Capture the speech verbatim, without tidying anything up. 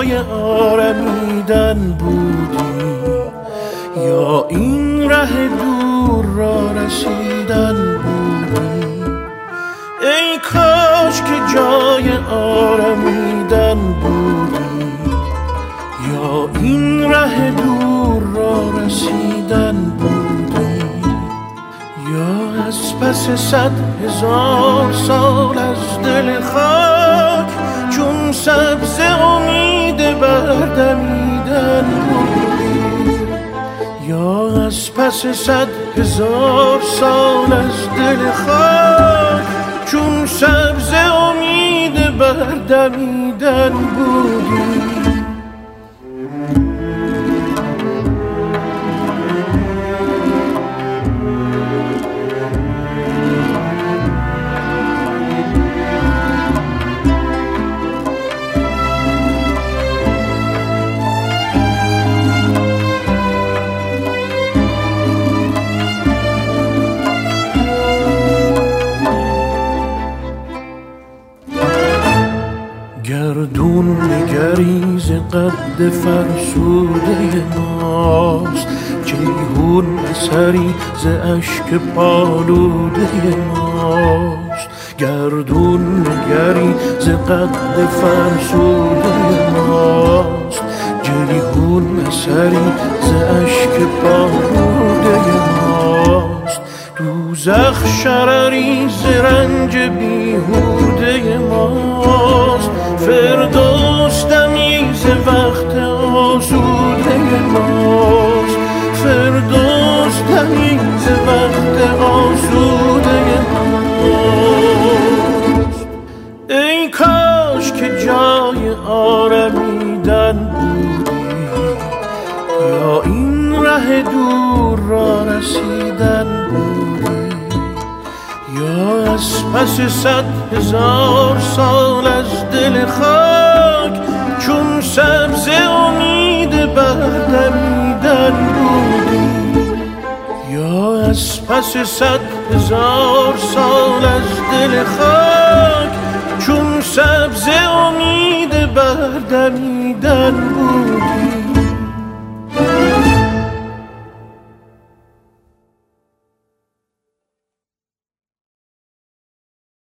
جای آرمیدن بودی یا این ره دور را رسیدن بودی؟ ای کاش که جای آرمیدن بودی یا این ره دور را رسیدن بودی، یا از پس صد هزار سال از دل خاک چون سبز امید بردمیدن بودی، یا از پس صد هزار سال از دل خاک چون سبز امید بردمیدن بودی. گردون نگریز قد فرسوده ماست، جیهون اثری ز اشک پالوده ماست. گردون نگریز قد فرسوده ماست، جیهون اثری ز اشک پالوده ماست. دوزخ شرری ز رنج بیهوده ماست، فردوس دمی ز وقت آسوده ماست. فردوس دمی ز وقت آسوده ماست. ای کاش که جای آرمیدن بودی یا این ره دور را رسیدن بودی، یا از پس صد هزار سال از دل خاک چون سبز امید بردمیدن بودی، یا از پس صد هزار سال از دل خاک چون سبز امید بردمیدن بودی.